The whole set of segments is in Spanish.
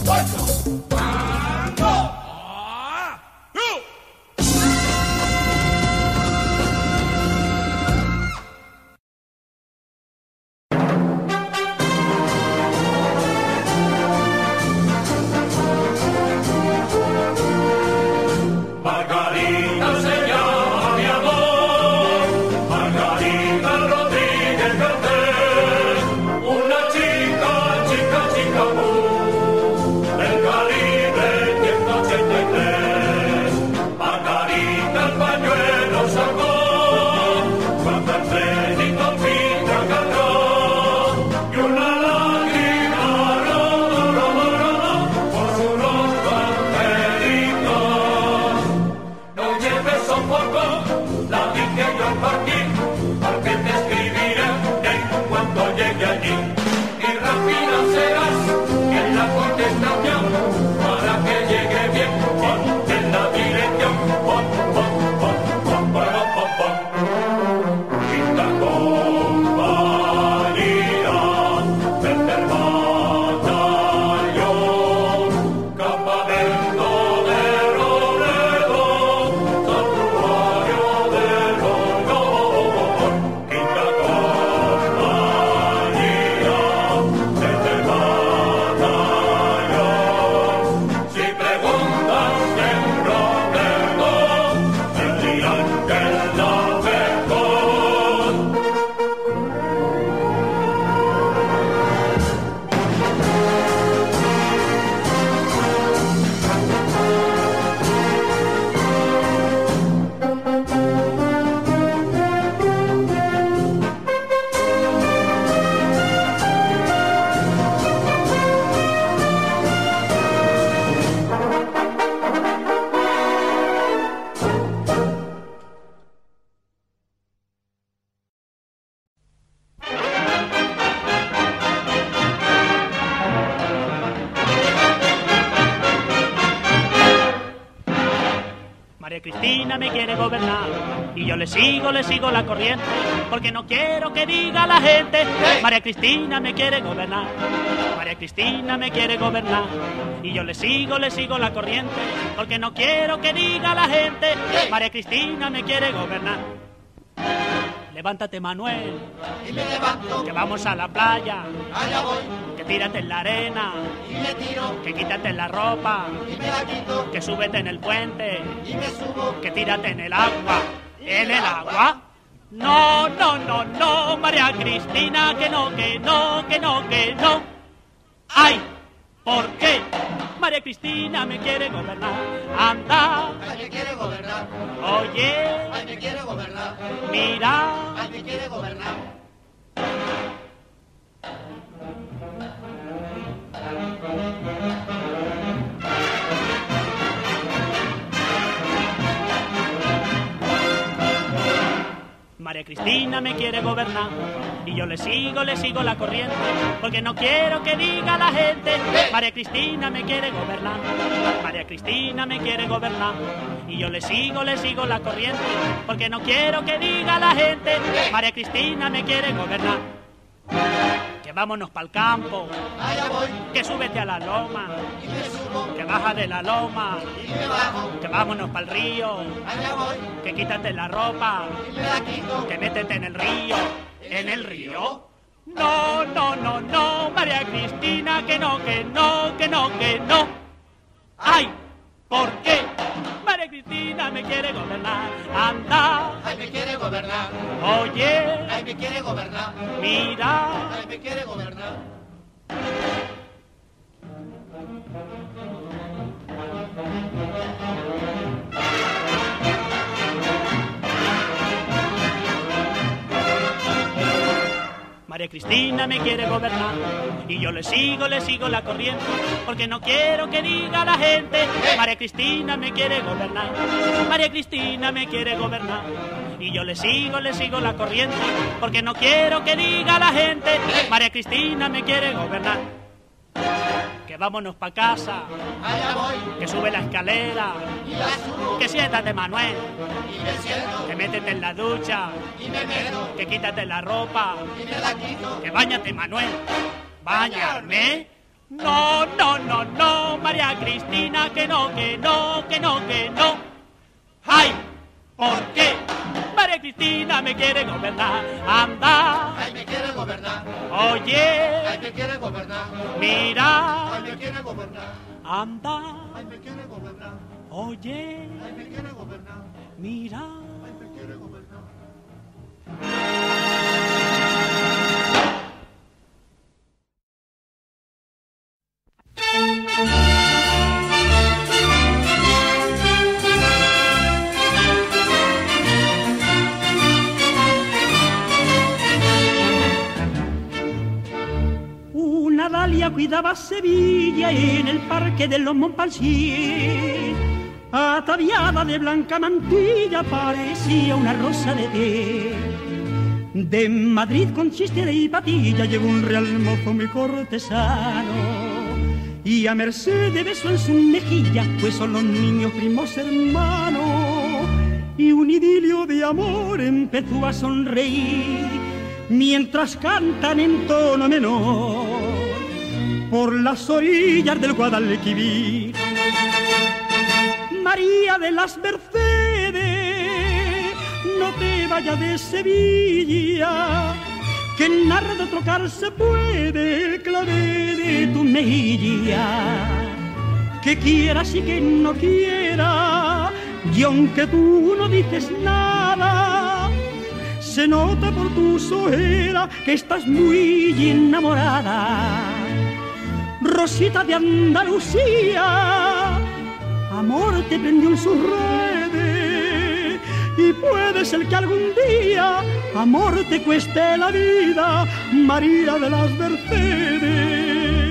María Cristina me quiere gobernar y yo le sigo la corriente, porque no quiero que diga la gente, María Cristina me quiere gobernar. María Cristina me quiere gobernar y yo le sigo la corriente, porque no quiero que diga la gente, María Cristina me quiere gobernar. Levántate, Manuel, y me levanto, que vamos a la playa, allá voy, que tírate en la arena, y me tiro, que quítate la ropa, y me la quito, que súbete en el puente, y me subo, que tírate en el agua. ¿En el agua? No, no, no, no, María Cristina, que no, que no, que no, que no. ¡Ay! ¿Por qué? María Cristina me quiere gobernar. Anda, ay, me quiere gobernar, oye, ay, me quiere gobernar, mira. ay, me quiere gobernar. María Cristina me quiere gobernar y yo le sigo la corriente, porque no quiero que diga la gente, María Cristina me quiere gobernar. María Cristina me quiere gobernar y yo le sigo la corriente, porque no quiero que diga la gente, María Cristina me quiere gobernar. Que vámonos pa'l campo, Allá voy, que súbete a la loma, y me subo, que baja de la loma, y me bajo, que vámonos pa'l río, allá voy, que quítate la ropa, y me la quito, que métete en el río. ¿En el río? No, no, no, no, María Cristina, que no, que no, que no, que no. ¡Ay! ¿Por qué? María Cristina me quiere gobernar. Anda, ay, me quiere gobernar, oye, ay, me quiere gobernar, mira. ay, me quiere gobernar. María Cristina me quiere gobernar y yo le sigo la corriente, porque no quiero que diga la gente, María Cristina me quiere gobernar. María Cristina me quiere gobernar y yo le sigo la corriente, porque no quiero que diga la gente, María Cristina me quiere gobernar. Que vámonos pa' casa, Allá voy, que sube la escalera, y la subo, que siéntate, Manuel, y me siento, que métete en la ducha, y me meto, que quítate la ropa, y me la quito, que báñate, Manuel. ¿Bañarme? No, no, no, no, María Cristina, que no, que no, que no, que no. ¡Ay! ¿Por qué? María Cristina me quiere gobernar, anda. Ay, me quiere gobernar. Oye, Ay, me quiere gobernar. mira, Ay, me quiere gobernar. anda. Ay, me quiere gobernar. Oye, Ay, me quiere gobernar. mira. Ay, me quiere gobernar. Una dalia cuidaba Sevilla en el parque de los Montpensier. Ataviada de blanca mantilla parecía una rosa de té. De Madrid con chiste y patilla llegó un real mozo muy cortesano. Y a Mercedes besó en su mejilla, pues son los niños primos hermanos. Y un idilio de amor empezó a sonreír, mientras cantan en tono menor por las orillas del Guadalquivir. María de las Mercedes, no te vayas de Sevilla, que en nardo trocar se puede el clave de tu mejilla. Que quieras y que no quiera, y aunque tú no dices nada, se nota por tu sojera que estás muy enamorada. Rosita de Andalucía, amor te prendió en sus redes, y puede ser que algún día amor te cueste la vida, María de las Mercedes.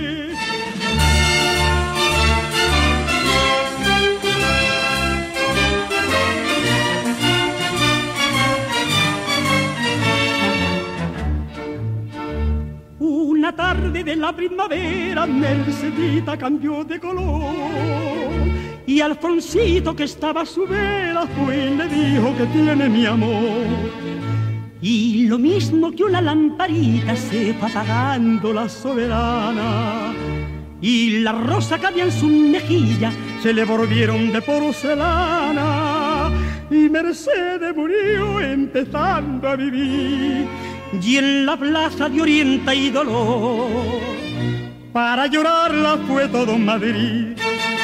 Una tarde de la primavera, Mercedita cambió de color, y Alfonsito, que estaba a su vera, fue y le dijo que tiene mi amor. Y lo mismo que una lamparita se fue apagando la soberana, y la rosa que había en su mejilla se le volvieron de porcelana, y Mercedes murió empezando a vivir. Y en la plaza de Orienta y Dolor, para llorarla fue todo Madrid.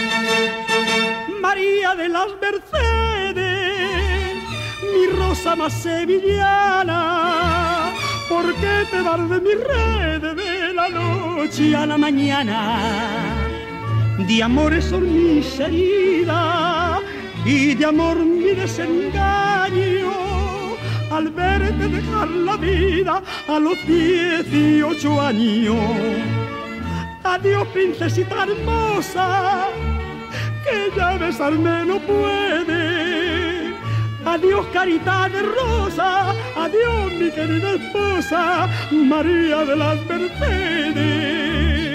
María de las Mercedes, mi rosa más sevillana, ¿por qué te vas de mis redes de la noche a la mañana? De amores son mis heridas y de amor mi desengaño, al verte dejar la vida a los 18 años. Adiós, princesita hermosa, que ya besarme no puede. Adiós, carita de rosa, adiós, mi querida esposa, María de las Mercedes.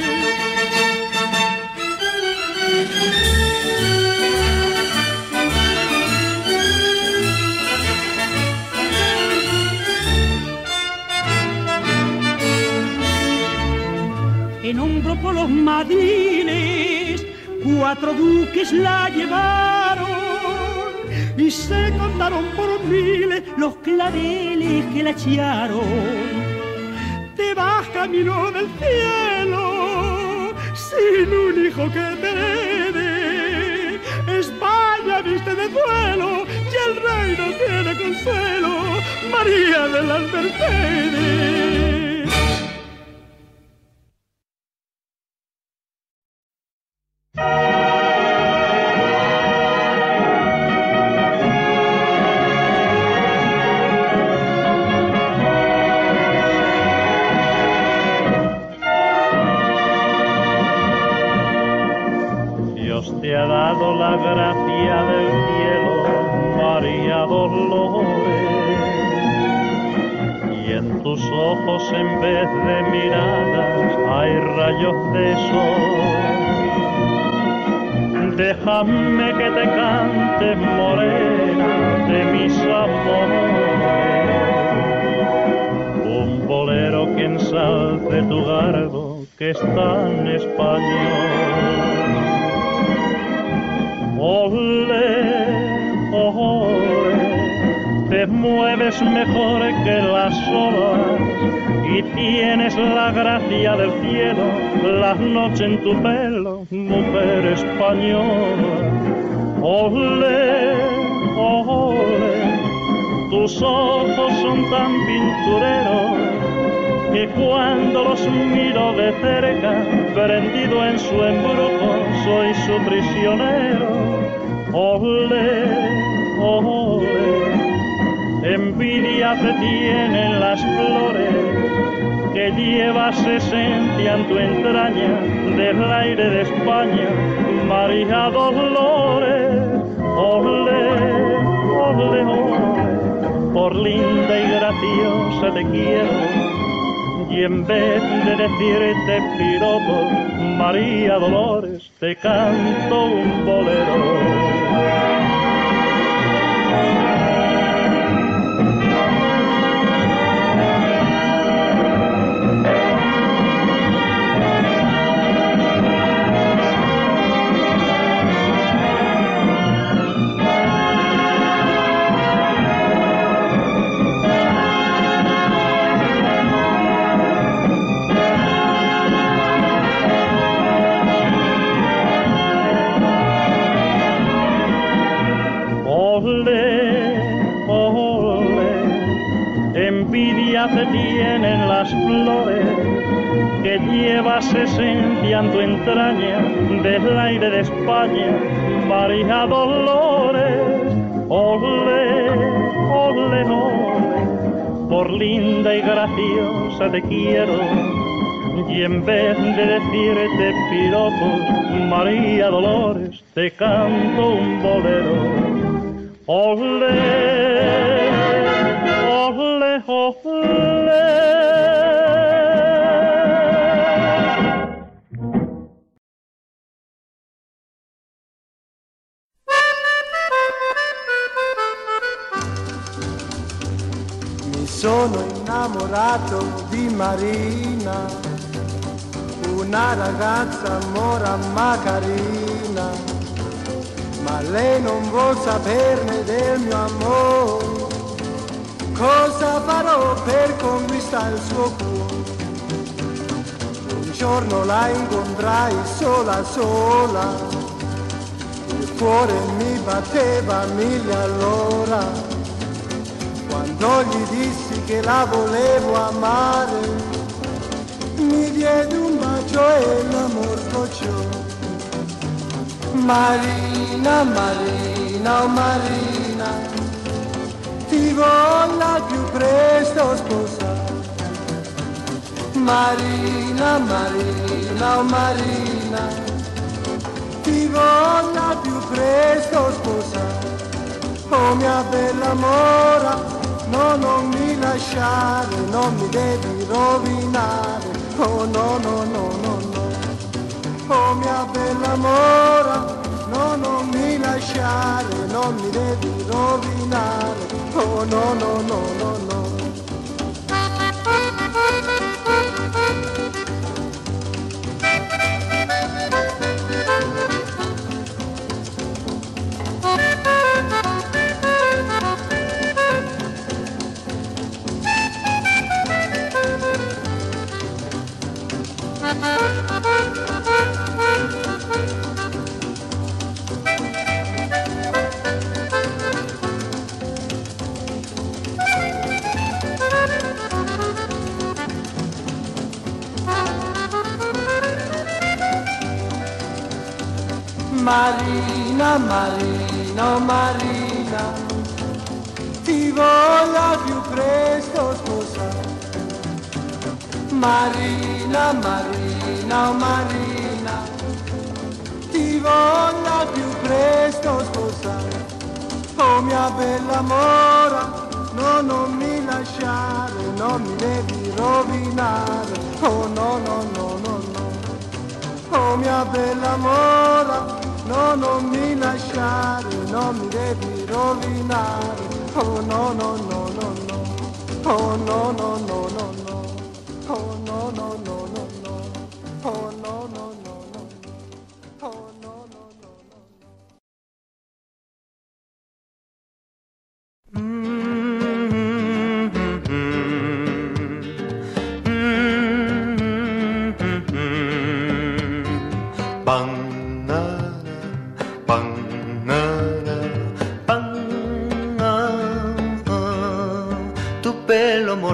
En hombro por los madrines, 4 duques la llevaron, y se contaron por miles los claveles que la echaron. Te vas camino del cielo, sin un hijo que te herede. España viste de duelo, y el rey no tiene consuelo, María de las Mercedes. Dios te ha dado la gracia del cielo, María Dolores, y en tus ojos en vez de miradas hay rayos de sol. Déjame que te cante, morena, de mis amores, un bolero que ensalce tu garbo, que es tan español. eres mejor que las olas y tienes la gracia del cielo, las noches en tu pelo, mujer española. Olé, olé, tus ojos son tan pintureros que cuando los miro de cerca, prendido en su embrujo, soy su prisionero. Olé, olé, envidia te tienen las flores que llevas esencia en tu entraña del aire de España, María Dolores. Olé, olé, olé, por linda y graciosa te quiero, y en vez de decirte piropos, María Dolores, te canto un bolero. Envidia te tienen las flores que llevas esencia en tu entraña del aire de España, María Dolores. Olé, olé, olé, por linda y graciosa te quiero, y en vez de decirte piropos, María Dolores, te canto un bolero. Olé, olé, olé. Mi sono innamorato di Marina, una ragazza mora ma carina, ma lei non vuol saperne del mio amore. Cosa farò per conquistare il suo cuore? Un giorno la incontrai sola sola, il cuore mi batteva mille all'ora. Quando gli dissi che la volevo amare, mi diede un bacio e l'amor scocciò. Marina, Marina, oh Marina, ti voglio più presto sposare. Marina, Marina, oh Marina, ti voglio più presto sposare. Oh mia bella mora, no, non mi lasciare, non mi devi rovinare. Oh no, no, no, no, no. Oh mia bella mora, no, non mi lasciare, non mi devi rovinare. Oh no, no, no, no, no. Marina, Marina, oh Marina, ti voglio più presto sposare. Marina, Marina, oh Marina, ti voglio più presto sposare. Oh mia bella mora, no, non mi lasciare, non mi devi rovinare. Oh no, no, no, no, no. Oh mia bella mora, no, non mi lasciare, non mi devi rovinare. Oh no, no, no, no, no. Oh no, no, no, no, no. Oh no, no, no, no, no. Oh no, no, no, no, no. Oh no, no, no, no, no.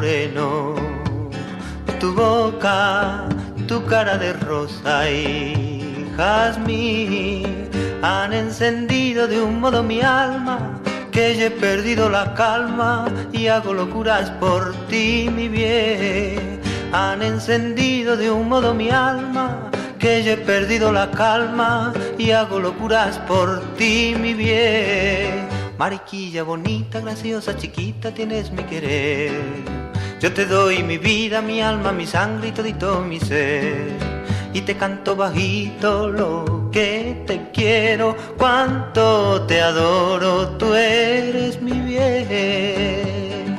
moreno, tu boca, tu cara de rosa y jazmín han encendido de un modo mi alma que yo he perdido la calma y hago locuras por ti, mi bien. Han encendido de un modo mi alma que yo he perdido la calma y hago locuras por ti, mi bien. Mariquilla bonita, graciosa, chiquita, tienes mi querer. Yo te doy mi vida, mi alma, mi sangre y todito mi ser. Y te canto bajito lo que te quiero, cuánto te adoro, tú eres mi bien.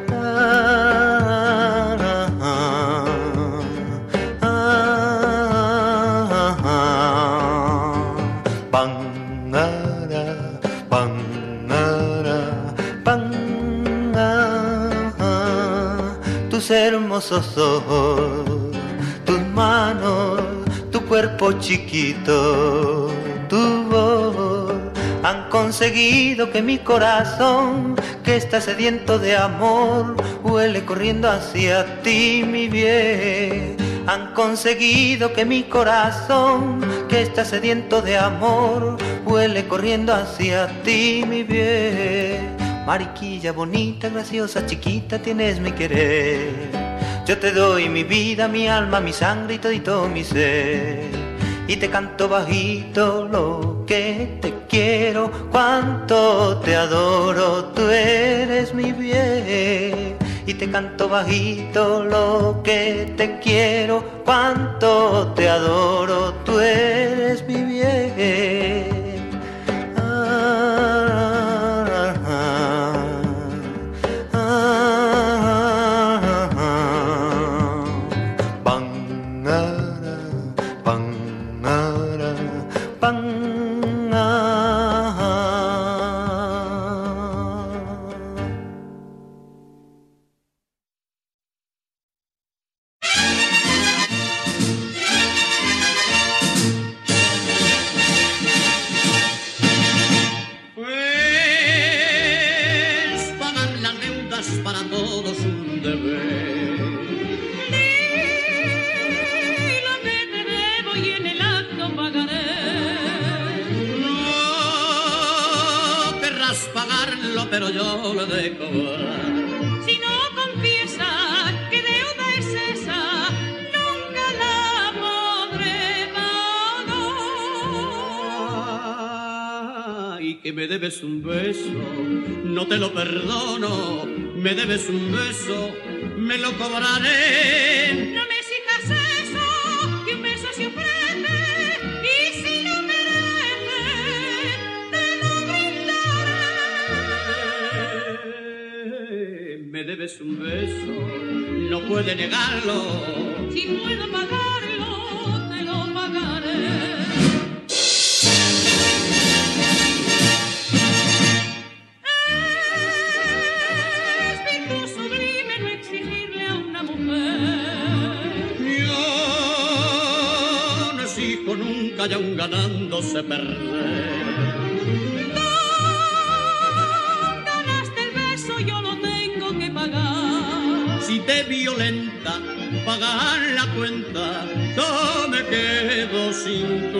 Tus hermosos ojos, tus manos, tu cuerpo chiquito, tu voz han conseguido que mi corazón, que está sediento de amor, huele corriendo hacia ti, mi bien. Han conseguido que mi corazón, que está sediento de amor, huele corriendo hacia ti, mi bien. Mariquilla bonita, graciosa, chiquita, tienes mi querer. Yo te doy mi vida, mi alma, mi sangre y todito mi ser. Y te canto bajito lo que te quiero, cuánto te adoro, tú eres mi bien. Y te canto bajito lo que te quiero, cuánto te adoro, tú eres mi bien. Pero yo le de cobrar. Si no confiesa que deuda es esa, nunca la podré pagar. Y que me debes un beso, no te lo perdono. Me debes un beso, me lo cobraré. No me exijas eso, que un beso se ofrece, y si lo merece, te lo brindaré. Me debes un beso, no puede negarlo. Si puedo pagarlo, te lo pagaré. Es virtud sublime no exigirle a una mujer. Yo no exijo nunca y aun ganándose perder. Si te violenta, pagar la cuenta, yo me quedo sin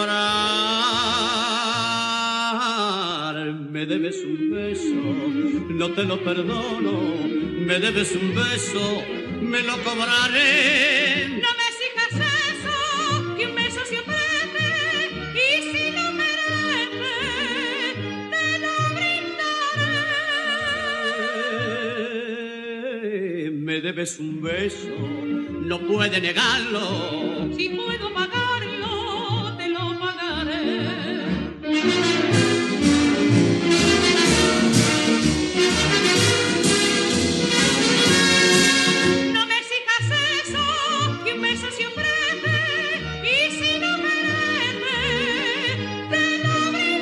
cobrar. Me debes un beso, no te lo perdono. Me debes un beso, me lo cobraré. No me exijas eso, que un beso se ofrece, y si lo merece, te lo brindaré. Me debes un beso, no puede negarlo. Si puedo pagarlo, te lo pagaré. No me exijas eso, que un beso se ofrece, y si lo merece, te lo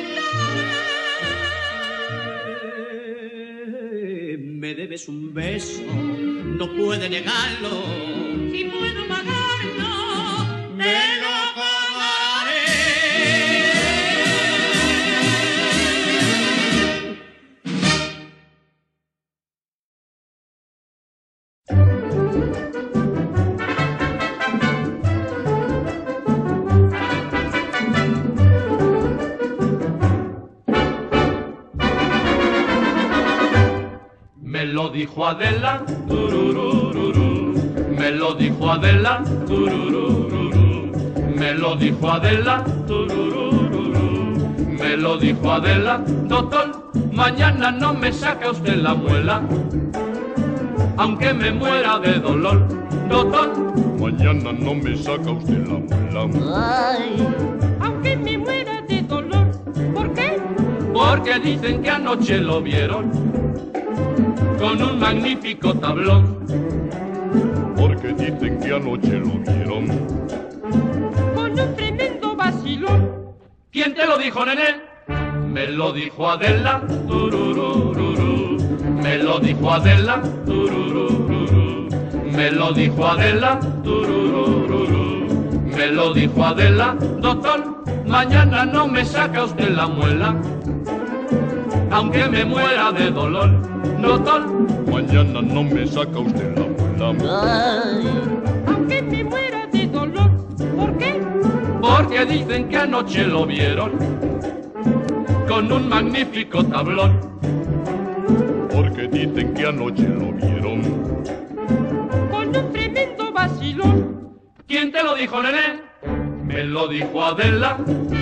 brindaré. Me debes un beso, no puede negarlo. Si puedo pagarlo, Me lo lo dijo Adela, tururururú. Me lo dijo Adela, tururururú. Me lo dijo Adela, tururururú. Me lo dijo Adela, doctor, mañana no me saca usted la muela, aunque me muera de dolor, doctor. Mañana no me saca usted la muela. Ay, aunque me muera de dolor. ¿Por qué? Porque dicen que anoche lo vieron con un magnífico tablón. Porque dicen que anoche lo vieron Con un tremendo vacilón. ¿Quién te lo dijo, nené? Me lo dijo Adela, tururururú. Me lo dijo Adela, tururururú. Me lo dijo Adela, tururururú. Me lo dijo Adela, doctor, mañana no me saca usted la muela, aunque me muera de dolor, doctor. Mañana no me saca usted la muela. Ay, aunque me muera de dolor. ¿Por qué? Porque dicen que anoche lo vieron con un magnífico tablón. Porque dicen que anoche lo vieron Con un tremendo vacilón. ¿Quién te lo dijo, nené? Me lo dijo Adela.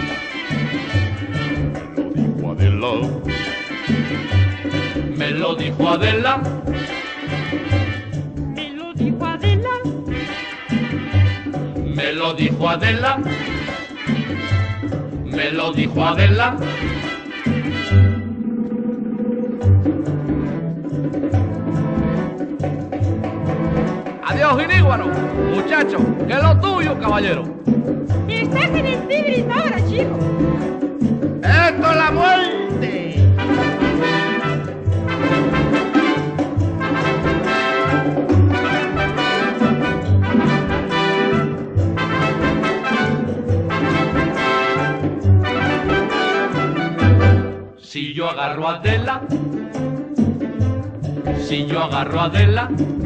dijo Adela. Me lo dijo Adela. Me lo dijo Adela. Me lo dijo Adela. Me lo dijo Adela. Adiós, Giníguaro. Muchacho, que es lo tuyo, caballero. Estás en el Tigris ahora, chico. ¡Esto es la muerte! Si yo agarro a Adela, si yo agarro a Adela,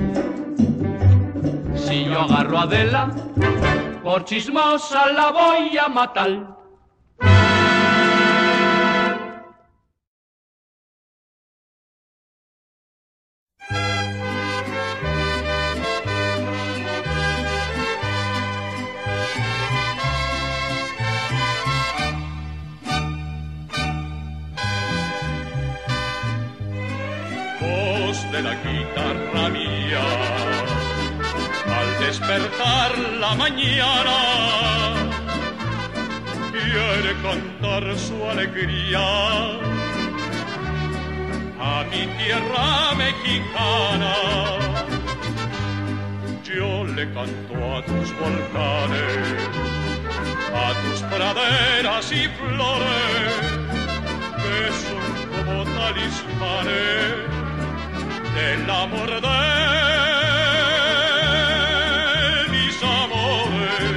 si yo agarro a Adela, por chismosa la voy a matar. Voz de la guitarra mía, al despertar la mañana, quiere cantar su alegría a mi tierra mexicana. Yo le canto a tus volcanes, a tus praderas y flores, que son como talismanes del amor de mis amores.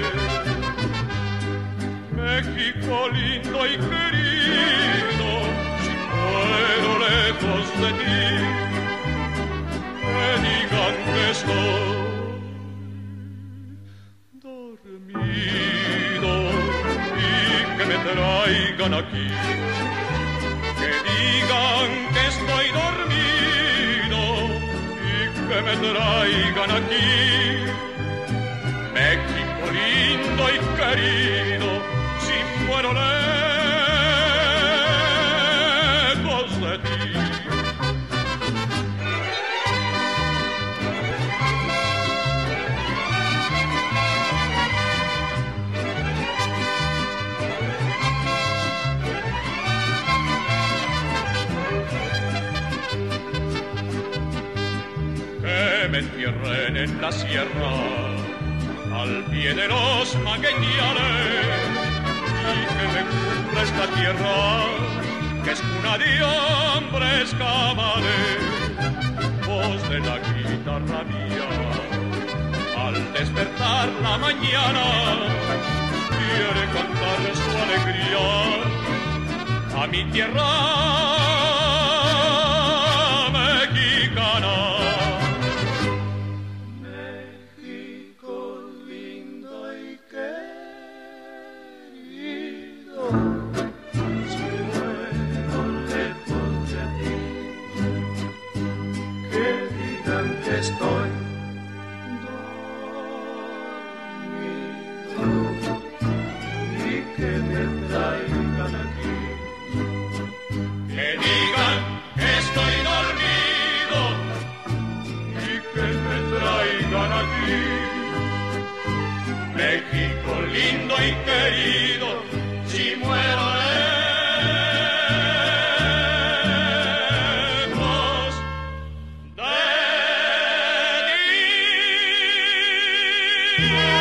México lindo y querido, si muero lejos de ti, que digan que estoy dormido y que me traigan aquí, que digan que estoy dormido y que me traigan aquí. México lindo y querido, si muero lejos de ti. Que me entierren en la sierra, al pie de los magueyales, y que me cubra esta tierra, que es cuna de hombres cabales. Voz de la guitarra mía, al despertar la mañana, quiere cantar su alegría a mi tierra mexicana. Que México lindo y querido, si muero lejos de ti.